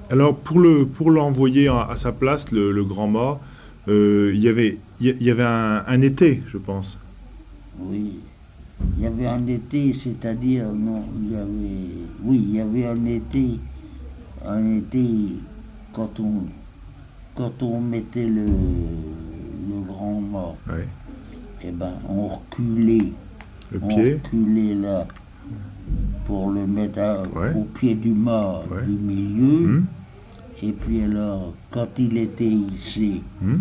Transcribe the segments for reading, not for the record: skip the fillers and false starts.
Alors, pour l'envoyer à sa place, le grand mât, il y avait un été, je pense. Oui. Il y avait un été, c'est-à-dire, non, oui, il y avait un été quand on, quand on mettait le grand mât, Ouais. eh ben, Le on pied. reculait là pour le mettre Ouais. au pied du mât Ouais. du milieu. Hmm. Et puis alors, quand il était hissé, Hmm.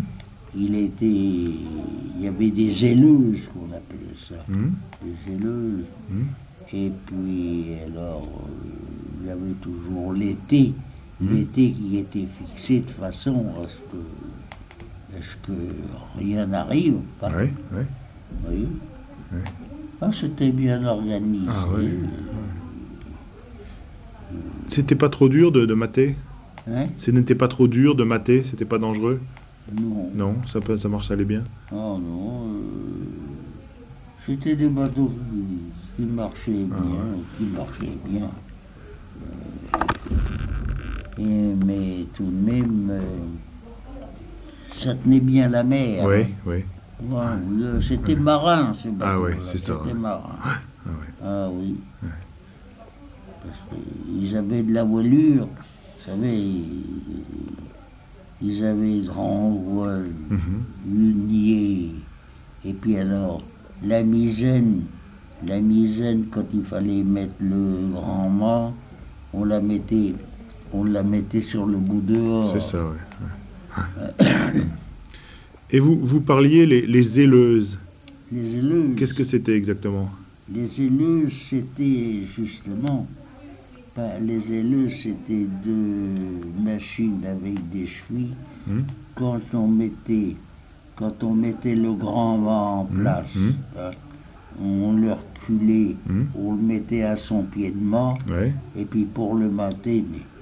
il y avait des aileuses qu'on appelait ça, Hmm. des aileuses. Hmm. Et puis alors, il y avait toujours l'été qui était fixé de façon à ce que rien n'arrive. Pas. Ouais. Ouais. Oui. Ouais. Ah, c'était bien organisé. Ah, ouais. C'était pas trop dur de mater? Hein? Ce n'était pas trop dur de mater? C'était pas dangereux? Non. Non, ça marche, ça allait bien. Ah non. C'était des bateaux qui marchaient bien, Ah, qui marchaient bien. Mais tout de même, ça tenait bien la mer. ouais. Hein. Ouais. Ouais, oui, c'était marin, ce bateau. Ah ouais, c'est ça. C'était marin. Ah ouais. Ah oui. Parce qu'ils avaient de la voilure. Vous savez, ils avaient grand voile, Mhm. hunier. Et puis alors, la misaine, quand il fallait mettre le grand mât, on la mettait, on la mettait sur le bout dehors. C'est ça, ouais. Et vous parliez les aileuses. Les aileuses. Qu'est-ce que c'était exactement? Les aileuses, c'était justement, les aileuses, c'était deux machines avec des chevilles. Hmm. Quand on mettait le grand mât en place, hein, on le reculait, on le mettait à son pied de mât, Ouais. et puis pour le mater, mais